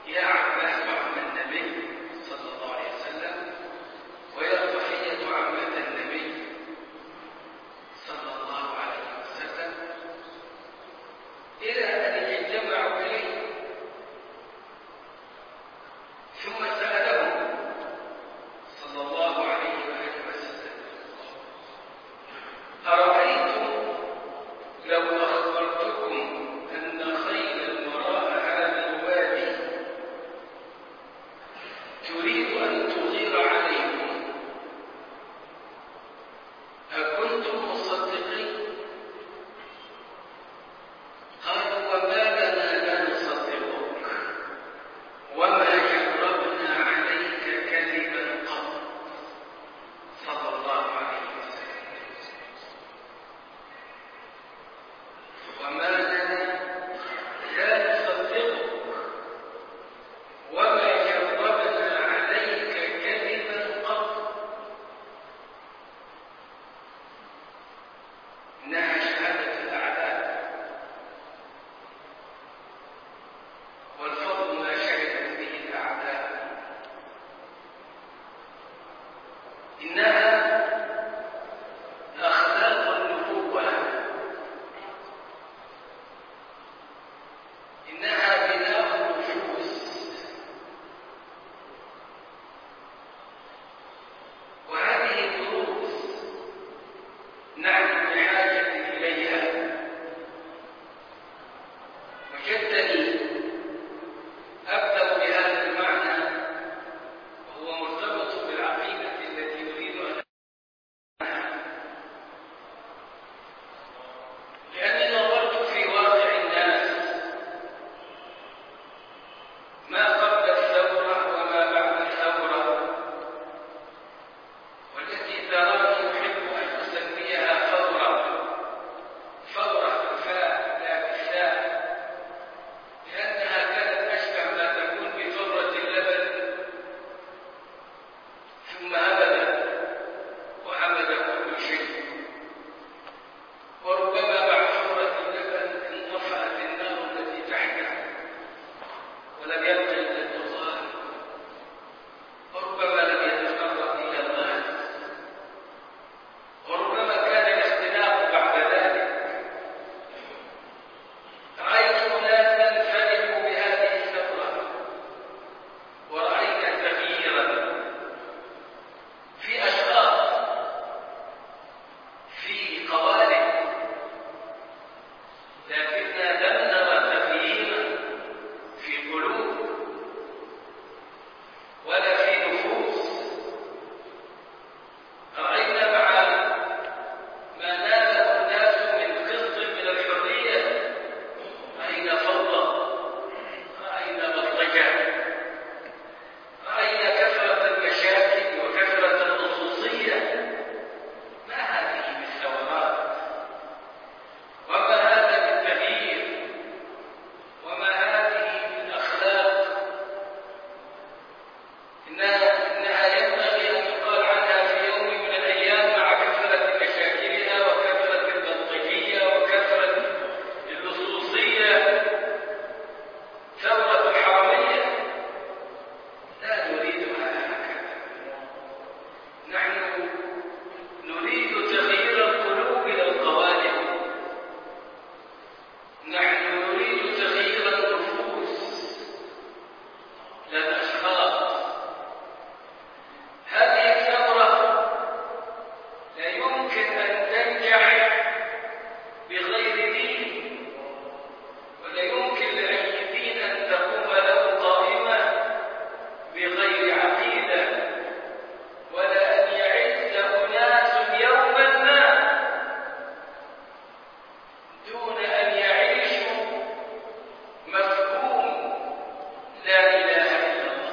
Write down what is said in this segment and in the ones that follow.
لا إله إلا الله.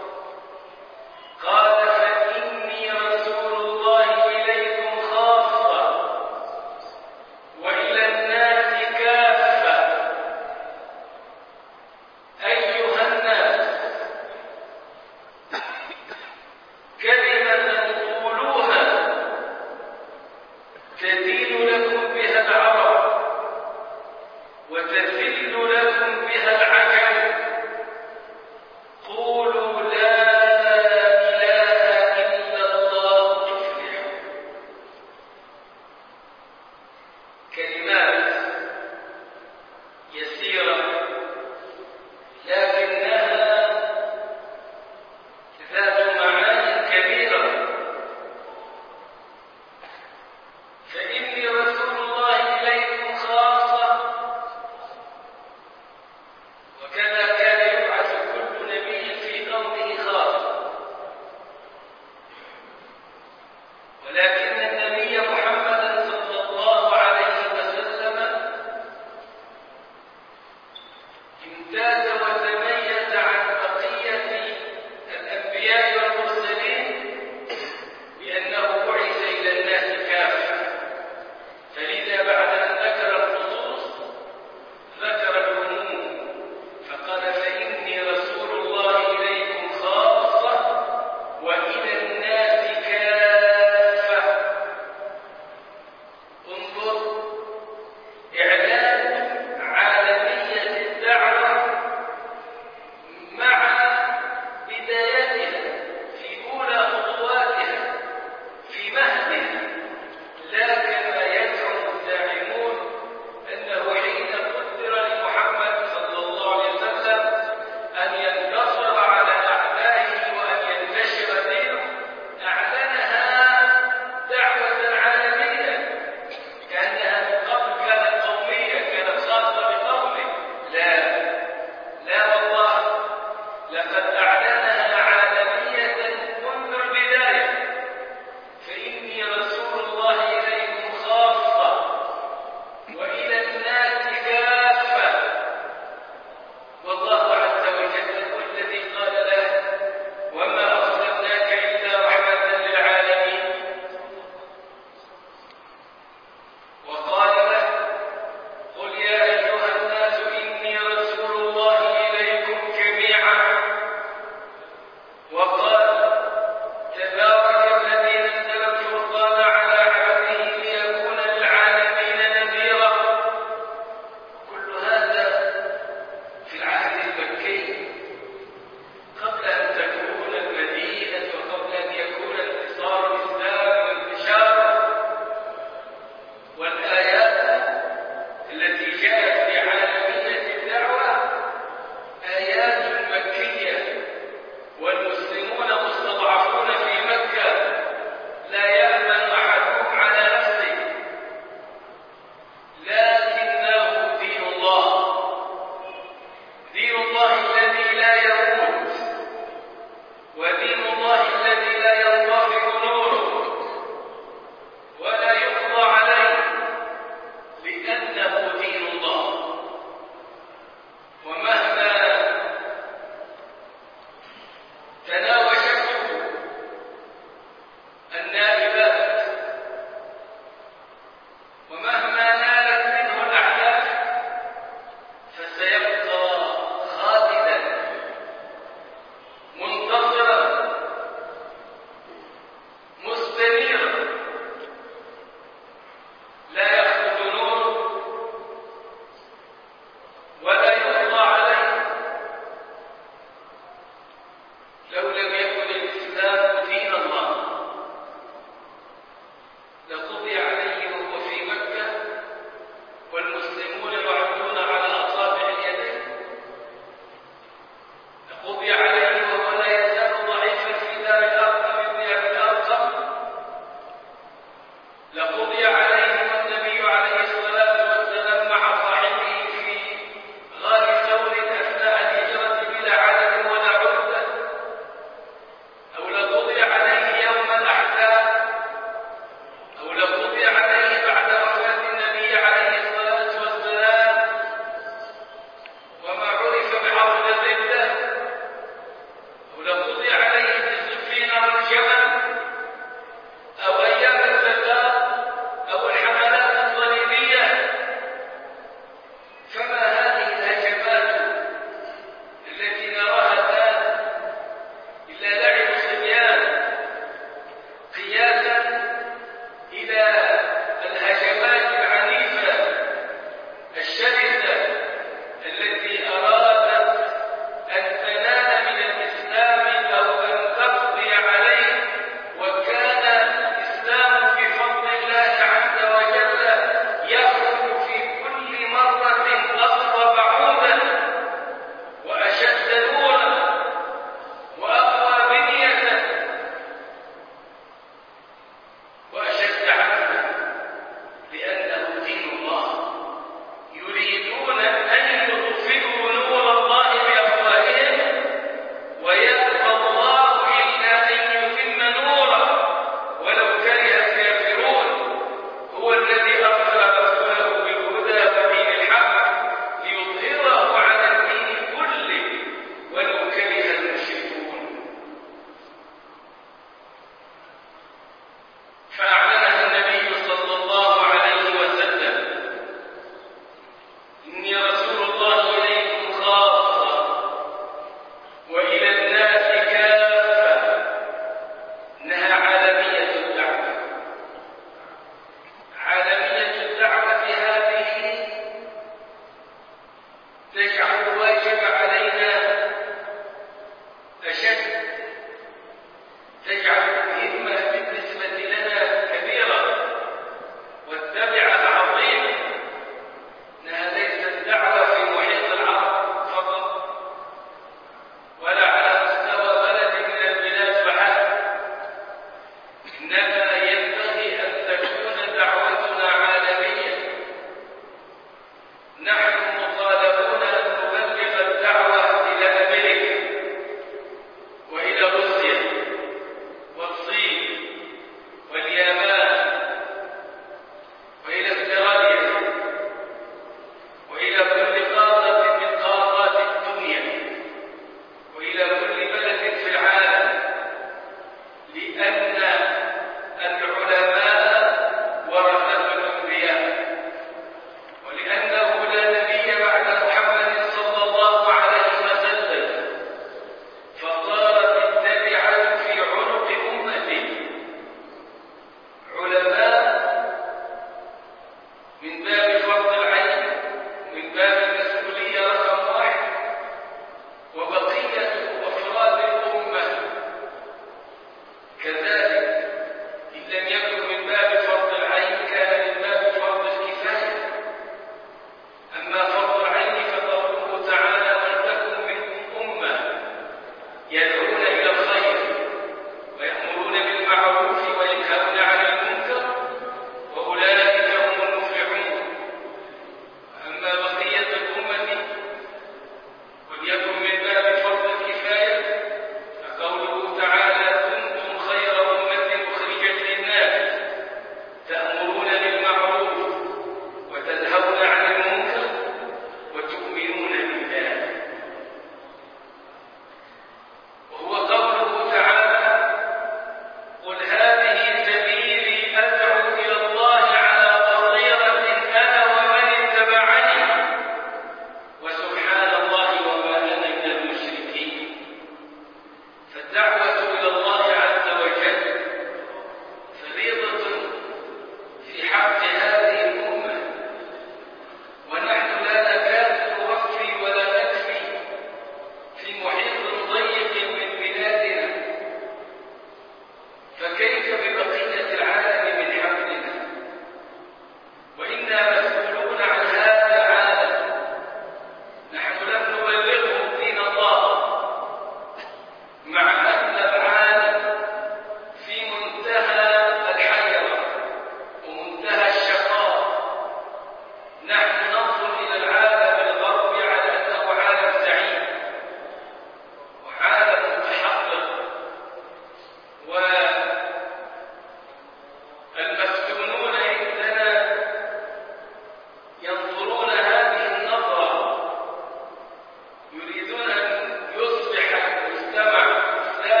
يريدون أن يصبح المجتمع الإسلامي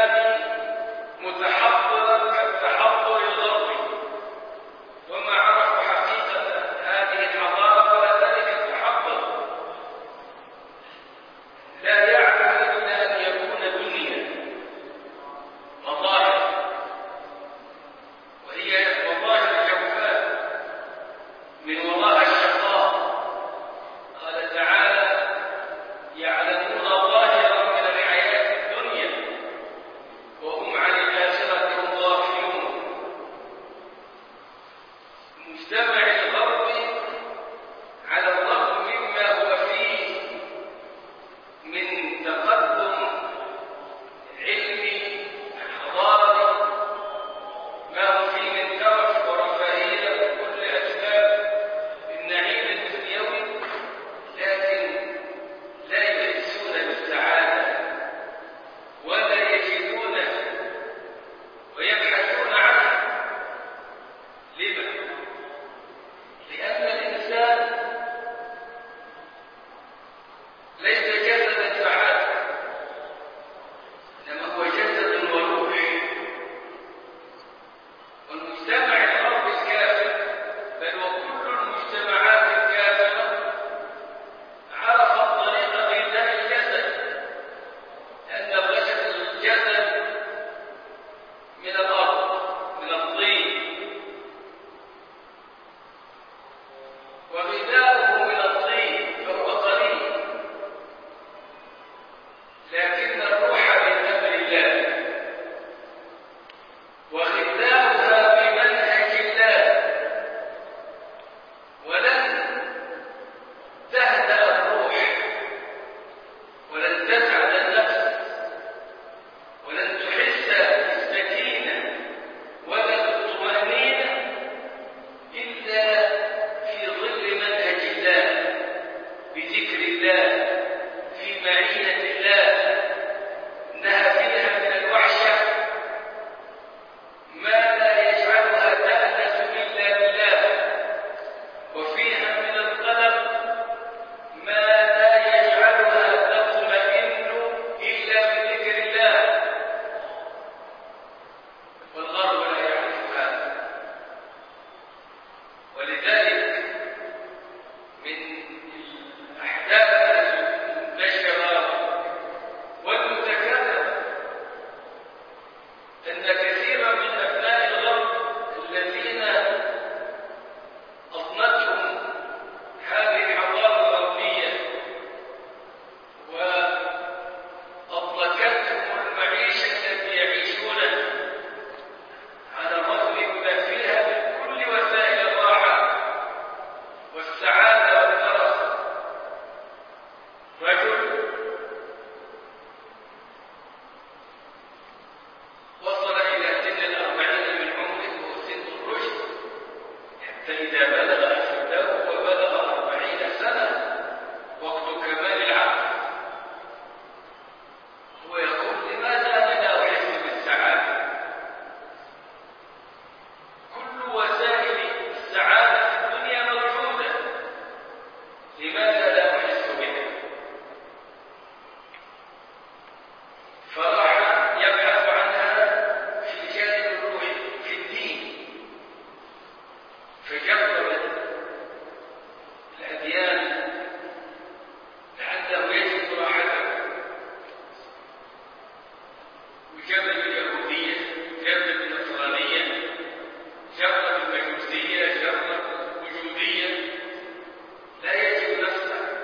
جرب اليهودية، جرب النصرانية، جرب المجوسية، جرب الوجودية، لا يجد نفسه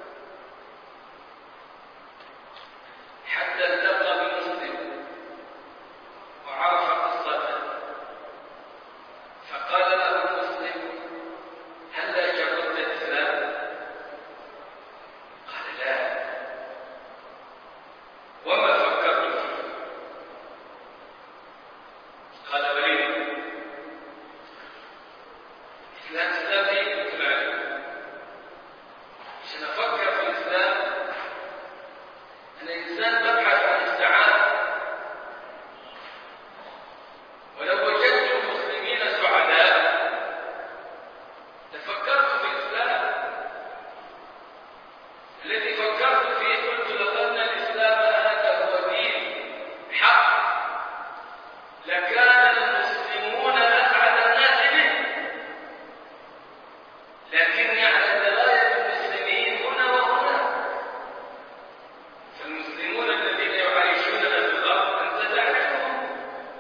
حتى التقى بمسلم وعرف قصته، فقال له المسلم: هلا جربت الإسلام؟ قال: لا. وما فكرت فيه؟ قال: ولم الإسلام إيه؟ قلت له: عشان أفكر في الإسلام أنا إنسان ببحث عن السعادة، ولو وجدت المسلمين سعداء لفكرت في الإسلام. الذي فكرت فيه قلت لو أن الإسلام هذا هو دين حق لكان المسلمون أسعد الناس به، لكني على دراية بالمسلمين هنا وهنا. فالمسلمون الذين يعايشوننا في الأرض أنت تعرفهم.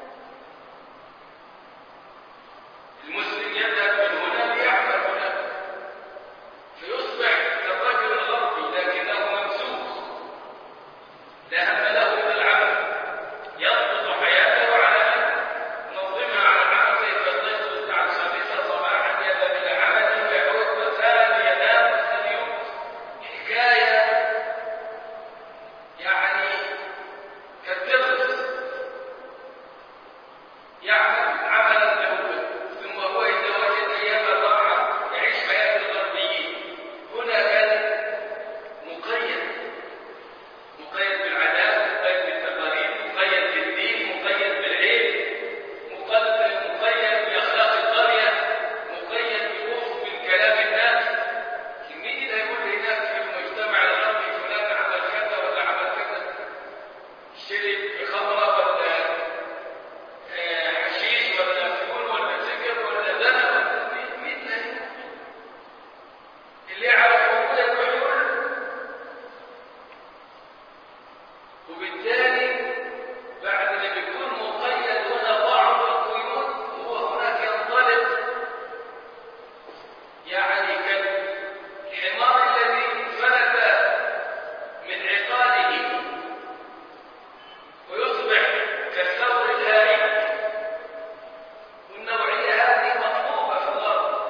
المسلم يذهب من هنا ليعمل هناك فيصبح كالرجل الغربي لكنه ممسوك لا هم له إلا العمل، يضبط حياته على أن ينظمها على العمل، كيف يصل الساعة 5 صباحا يذهب إلى عمله ويعود مساء ينام ويستنيم. حكاية يعني كالطفل يعمل عملا له ثم هو إذا وجد أيام الراحة يعيش حياة الغربيين. هنا كان مقيد بالعادات، مقيد بالتقاليد، مقيد بالدين، مقيد بالعلم، مقيد بأخلاق القرية، مقيد بوصف من كلام الناس. مين اللي هيقول لي هناك في المجتمع الغربي فلان عمل كذا ولا عمل كذا، شرب خمرة ولا حشيش ولا فيول ولا سكر ولا زنا ولا مين اللي هيقول؟ اللي يعرف هو يروح يقول. وبالتالي بعد ما بيكون مقيد هنا بعض القيود هو هناك ينطلق يعني كالحمار الذي فلت من عقاله ويصبح كالثور الهائل. والنوعية هذه مطلوبة في الأرض.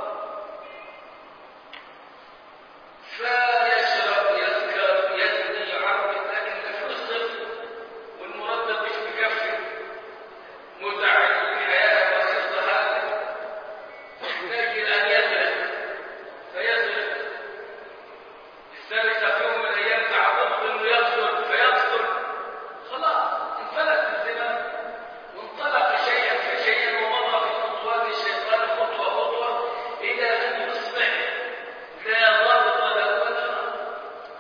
فيشرب يسكر يزني يعرض، لكن الفلوس صفر والمرتب مش مكفي. متع الحياة البسيطة هذه يحتاج إلى أن يسرق فيسرق. السرقة في يوم من الأيام تعرض إنه يقتل فيقتل، خلاص انفلت الزنا وانطلق شيئا فشيئا ومضى في خطوات الشيطان خطوة خطوة إلى أن يصبح لا ضابط له ولا نظر.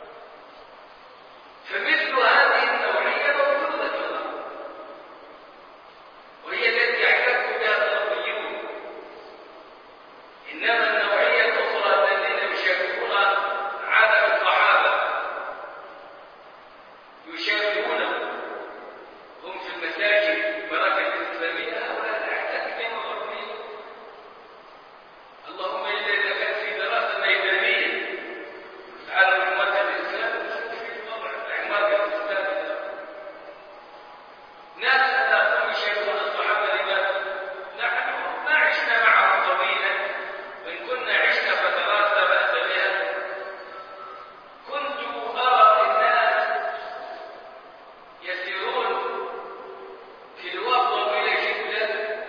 فمثل هذه النوعية موجودة في الأرض وهي التي يعتق بها الغربيون. إنما النوعية الأخرى الذين يشابهون عالم الصحابة يشابهونهم هم في المساجد بركة الإسلامية، هؤلاء لا يحتاج بهم الغربيين. اللهم إلا إذا كان في دراسة ميدانية على المركز الإسلامي في الوضع المركز الإسلامي ناس أنهم يشابهون الصحابة. لماذا؟ نحن ما عشنا معهم طويلا، وإن كنا عشنا فترات لا بأس بها. كنت أرى الناس يسيرون كيلوات طويلة جدا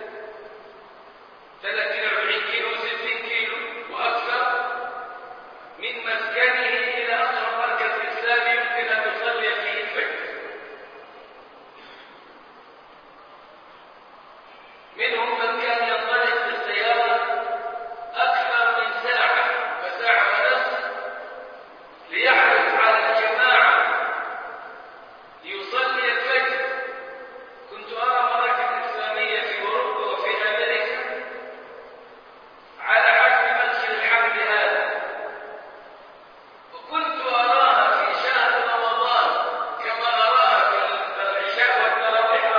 30 40 كيلو 60 كيلو وأكثر من مسكنه إلى أقرب مركز إسلامي يمكن أن يصلي فيه الفجر. منهم من كان ينطلق بالسيارة أكثر من ساعة وساعة ونصف ليعرف على الجماعة ليصلي الفجر. كنت أرى مراكز إسلامية في أوروبا وفي أمريكا على حجم مسجد الحمد هذا، وكنت أراها في شهر رمضان كما أراها في العشاء والتراويح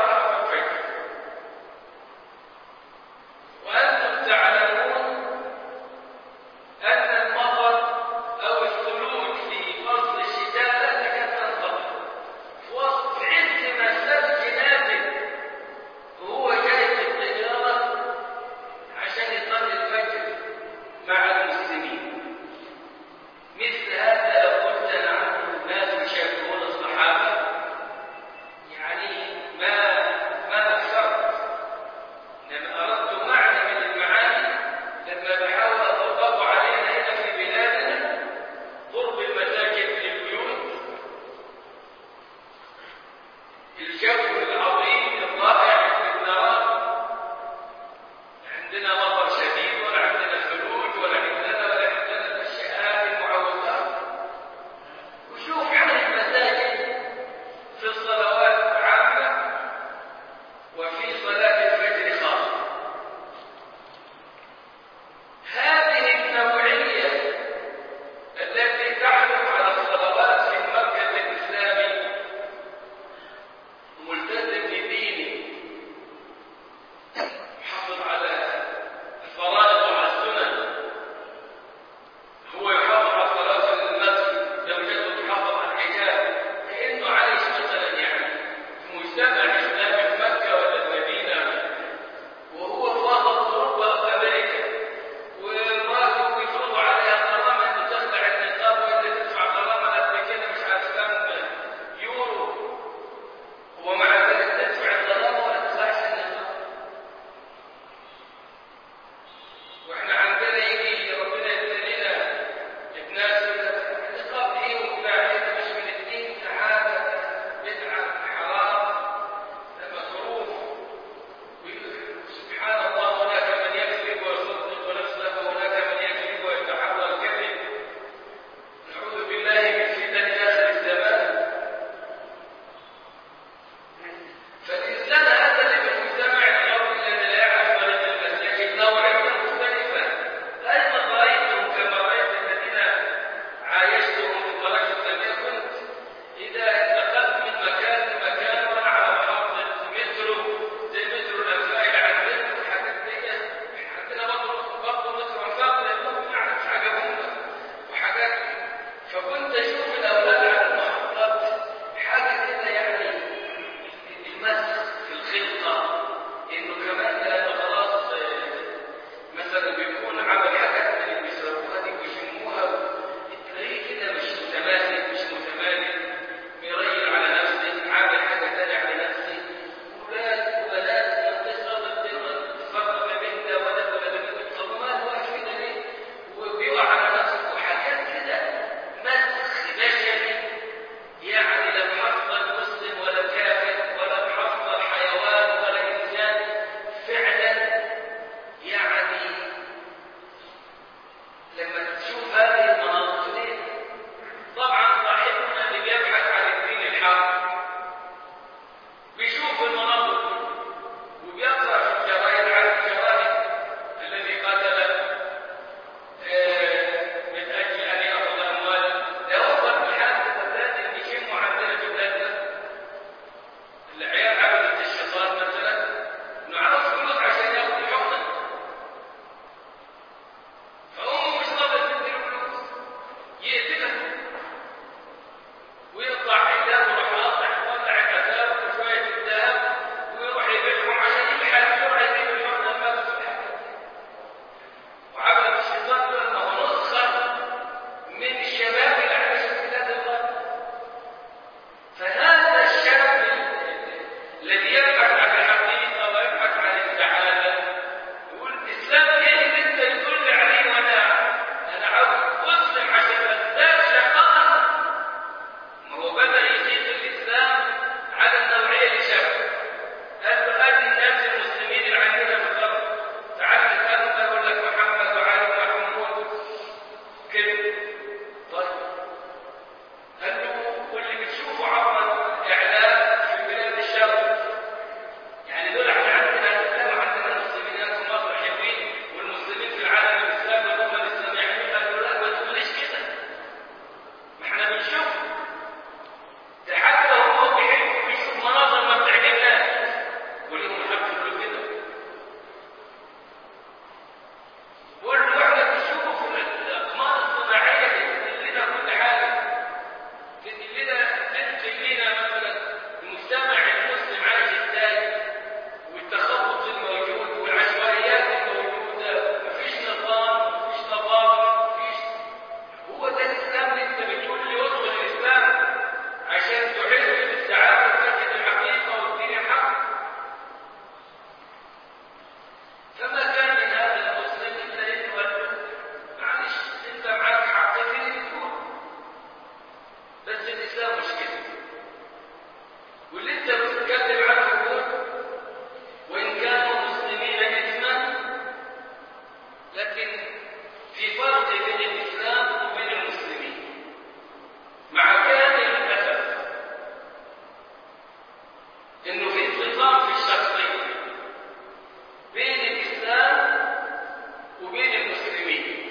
إنه في انفصام في الشخصية بين الإسلام وبين المسلمين.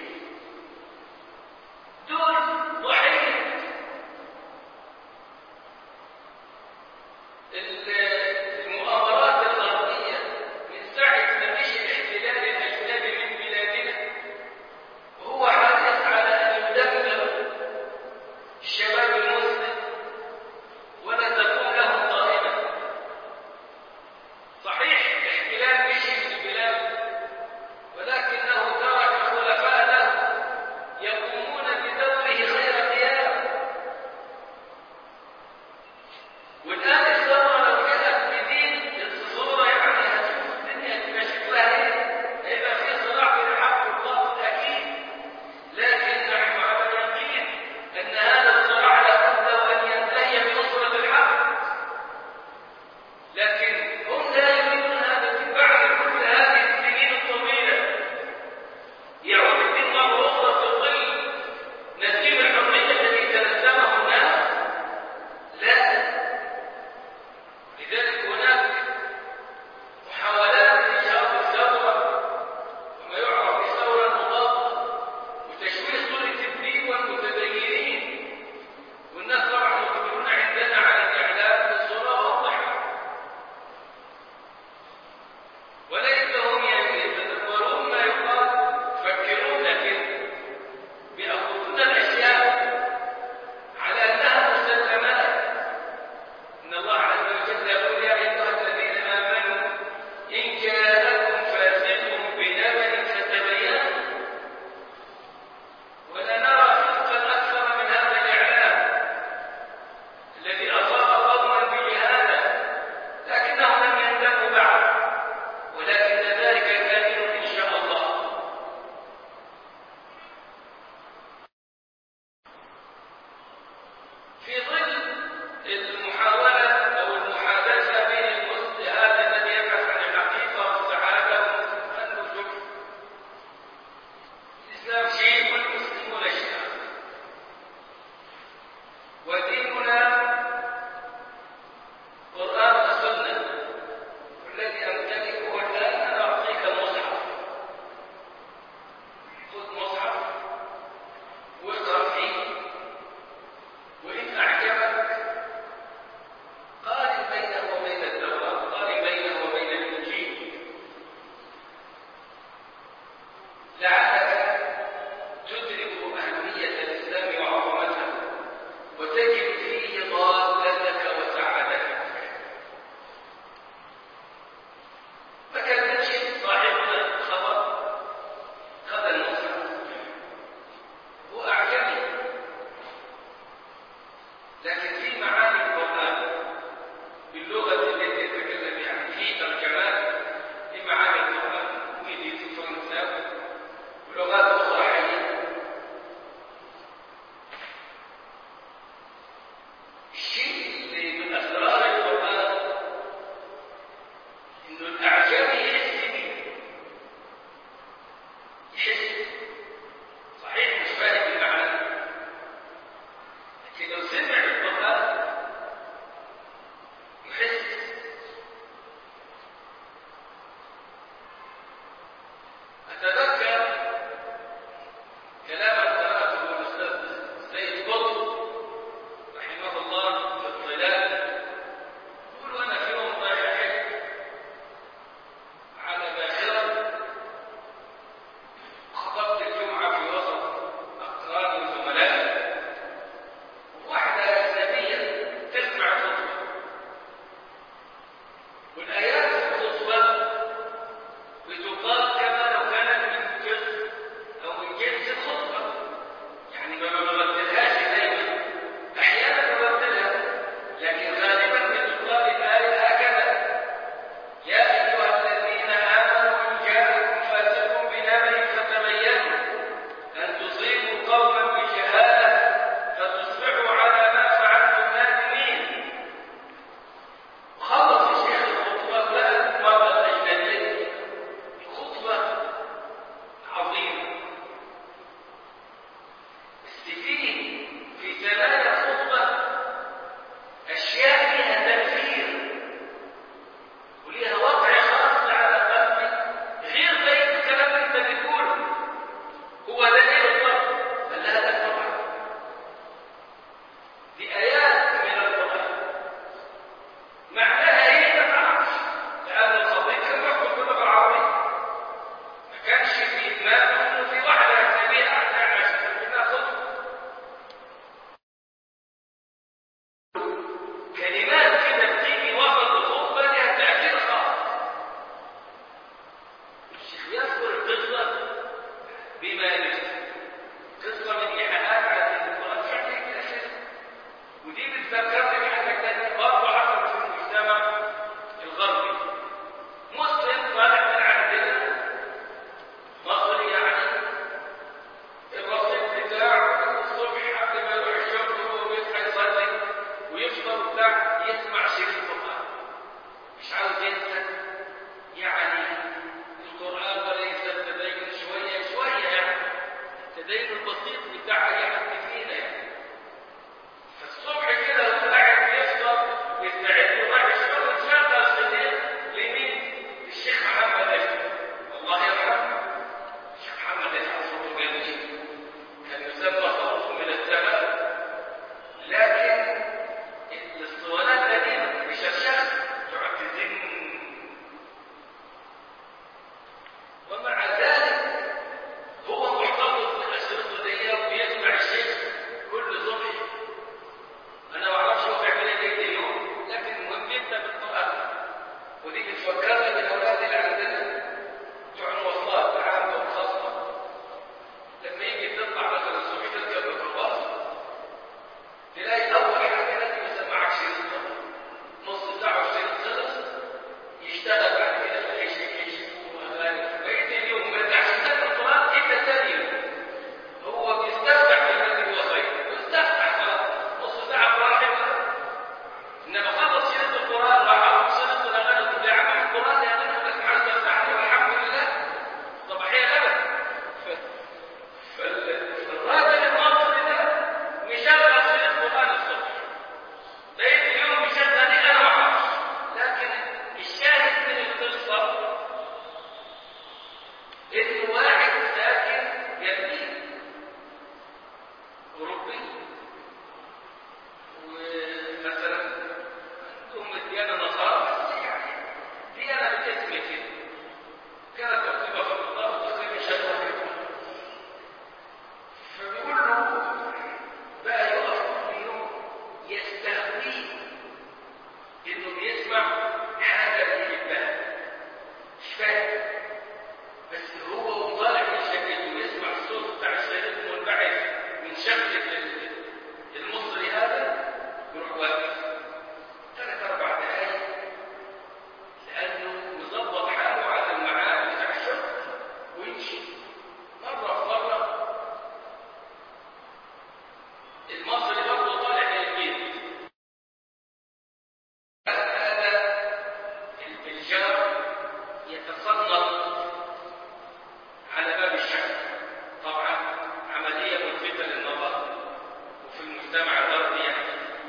دول ضحية المؤامرات الغربية من ساعة ما مشي الاحتلال الأجنبي من بلادنا، وهو حريص على أن يدمر الشباب المسلم ولا تكون لهم قائمة. صحيح الاحتلال مشي في البلاد، ولكنه ترك خلفاء له يقومون بدوره خير قيام. والآن الثورة لو جاءت بدين الصورة يعني هتشوف الدنيا تبقى شكلها ايه؟ هيبقى في صراع بين الحق والباطل أكيد، لكن نحن على يقين أن هذا الصراع لابد وأن ينتهي بنصرة الحق. لكن هم لا يريدون هذا. في بعد كل هذه السنين الطويلة يعود الدين مرة أخرى في ظل نسيم الحرية الذي تلزمه الناس؟ لا. لذلك هناك محاولات لإنشاء الثورة وما يعرف بالثورة المضادة وتشويه صورة الدين والمتدينين، والناس طبعا يقولون عندنا على الإعلام بصورة واضحة، وليتهم يتدبرون ما يقال، يفكرون، لكن بيأخذون الأشياء على أنها مسلمات. إن الله عز وجل يقول: يا أيها الذين آمنوا إن جاءكم فاسق بنبأ فتبينوا. ولا نرى فسقا أكثر من هذا الإعلام الذي أصاب قوما بجهالة لكنهم لم يندموا بعد، ولكن ذلك كائن إن شاء الله. في ظل المحاولة أو المحادثة بين المسلم هذا الذي يبحث عن الحقيقة والسعادة أنه شوف الإسلام شيء والمسلمون شيء، وديننا قرآن وسنة. والذي أمتلكه الآن أنا أعطيك المصحف، خذ مصحف واقرأ فيه، وإن أعجبك قارن بينه وبين التوراة، قارن بينه وبين الإنجيل، لعلك تدرك أهمية الإسلام وعظمته وتجد فيه ضالتك وسعادتك. ما كذبش صاحبنا خبر، خذ المصحف، هو أعجبي، لكن في معاني القرآن باللغة التي يتكلم بها، في ترجمات لمعاني القرآن إنجليزي، فرنساوي ولغات أخرى حية. الشيء اللي من أسرار القرآن إنه الأعجمي يحس بيه، يحس، صحيح مش فاهم المعنى، لكن لو سمع القرآن يحس. أتذكر كلاما قرأته الأستاذ سيد قطب رحمه الله في الظلال، يقول: أنا في يوم طالع حج على باخرة، خطبت الجمعة في وسط أقراني وزملائي، واحدة أجنبية تسمع الخطبة، والآيات في الخطبة بتقال كما لو كانت من جزء أو من جنس الخطبة، يعني ما ببدلهاش دايما، أحيانا ببدلها، لكن غالبا بتقال الآية هكذا: يا أيها الذين آمنوا إن جاءكم فاسق بنبأ فتبينوا أن تصيبوا قوما بجهالة فتصبحوا على ما فعلتم نادمين. خلص الشيخ الخطبة عاوز ينسى يعني القرآن ولا ينسى التدين شوية شوية يعني التدين البسيط بتاع أي حد فينا يعني. فالصبح كده لو قاعد بيفطر يستعد ورايح الشغل تشغل سنين لمين؟ للشيخ محمد أشرف الله يرحمه. الشيخ محمد أشرف صوته جميل كان يسمى صوته من السماء، لكن الاسطوانات قديمة بشرشات تقعد تزن، ومع ذلك هو محتفظ بالأشرطة دي وبيسمع الشيخ كل صبح. أنا ما أعرفش هو بيعمل إيه اليوم، لكن المهم يبدأ بالقرآن. ودي بتفكرنا بالأولاد اللي عندنا بتوع المواصلات العامة والخاصة، لما يجي تطلع مثلا الصبح تركب الميكروباص تلاقي أول حاجة لازم يسمعك شريط نص ساعة وشريط خلص، يشتغل بعد كده في عيش وأغاني بقية اليوم. بس عشان تاكل القرآن أنت ثانية هو بيستفتح بالذي هو خير، بيستفتح خلاص نص ساعة براحتك. إنما خلص شريط القرآن وحافظ شريط الأغاني تقول يا عم القرآن يا غني بس عايز تفتحني والحمد لله صباحية غدا. فالراجل المصري ده مشغل شريط قرآن الصبح، بقيت اليوم مشغل ايه انا ما اعرفش. لكن الشاهد من القصه انه واحد ساكن يتيم اوروبي، ومثلا عندهم الديانه نصارى بس يعني ديانه بالاسم كده، كانت تكتبها في الكتاب تقريبا شهر كده. فبيقول له بقى يقف كل يوم يستهويه انه بيسمع حاجه بيحبها مش فاهم، بس هو طالع من شقته ويسمع الصوت بتاع الشريط منبعث من شقه المصري هذا، يروح واقف 3-4 دقايق لانه مظبط حاله على الميعاد بتاع الشغل ويمشي. مره في مره المصري برضه طالع من البيت، هذا الجار يتصنط على باب الشقة. طبعا عملية ملفتة للنظر، وفي المجتمع الغربي يعني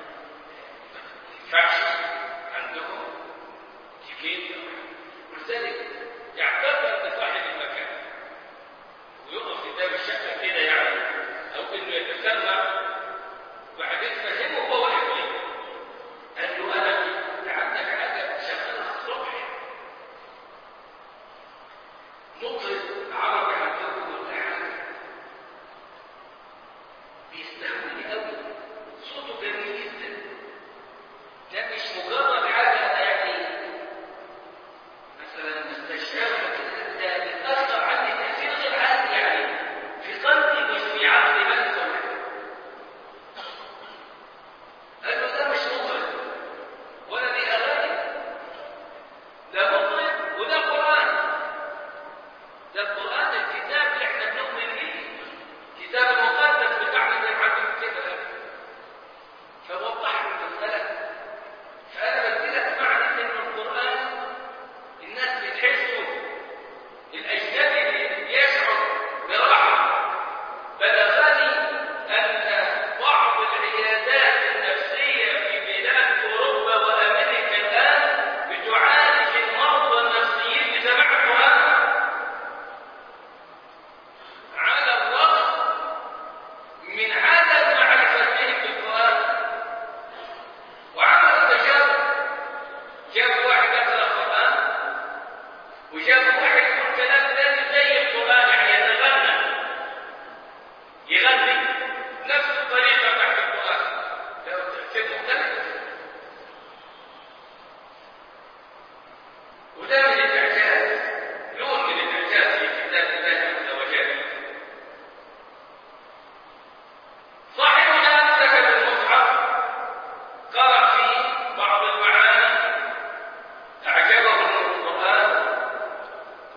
ما ينفعش عندهم اتيكيت، ولذلك يعتبر بصاحب المكان ويقف قدام الشقة كده يعني، أو إنه يتسمع وبعدين فهمه هو واقف ليه. قال له أنت عندك حاجة شغالها الصبح مطرب عربي عندكم ولا حاجة بيستهويني قوي، صوته جميل جدا، ده مش مجرد حاجة أنا يعني مثلا استشعرها كده، ده بتأثر عني تأثير غير عادي يعني في قلبي مش في عقلي بس. قال له ده مش مطرب ولا دي أغاني، ده مطرب وده قرآن. ده القرآن الكتاب اللي احنا بنؤمن به، الكتاب المقدس بتاعنا زي ما عندكم كده. فوضح له المسألة. فأنا بديلك معنى إن القرآن الناس بتحسه الأجنبي يشعر براحة، بلغني أن بعض العيادات النفسية في بلاد أوروبا وأمريكا الآن بتعالج المرضى النفسيين بسماع القرآن، على الرغم من عدم معرفتهم بالقرآن. وعملوا تجارب، جابوا واحد يقرأ القرآن وجابوا واحد يقول كلام ثاني زي القرآن يعني يغني نفس الطريقة بتاعت القرآن، لو تأثير مختلف. وده من الإعجاز، لون من الإعجاز في كتاب الله عز وجل. صاحبنا أمسك بالمصحف قرأ فيه بعض المعاني أعجبه من القرآن،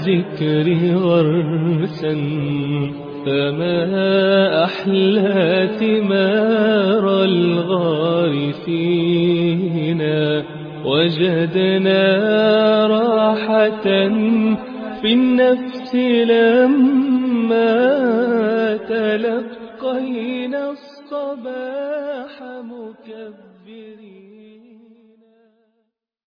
الذكر غرسا، فما أحلى ثمار الغارسين. وجدنا راحة في النفس لما تلقينا الصباح مكبرين.